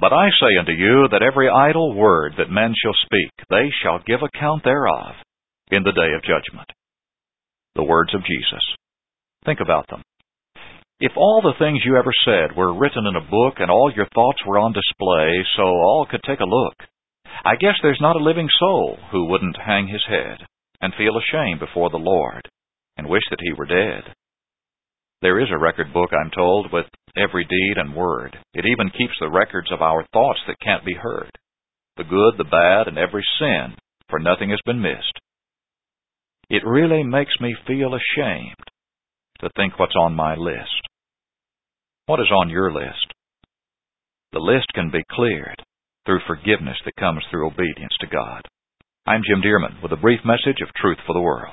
But I say unto you that every idle word that men shall speak, they shall give account thereof in the day of judgment. The words of Jesus. Think about them. If all the things you ever said were written in a book and all your thoughts were on display so all could take a look, I guess there's not a living soul who wouldn't hang his head and feel ashamed before the Lord and wish that he were dead. There is a record book, I'm told, with every deed and word. It even keeps the records of our thoughts that can't be heard, the good, the bad, and every sin, for nothing has been missed. It really makes me feel ashamed to think what's on my list. What is on your list? The list can be cleared through forgiveness that comes through obedience to God. I'm Jim Dearman with a brief message of truth for the world.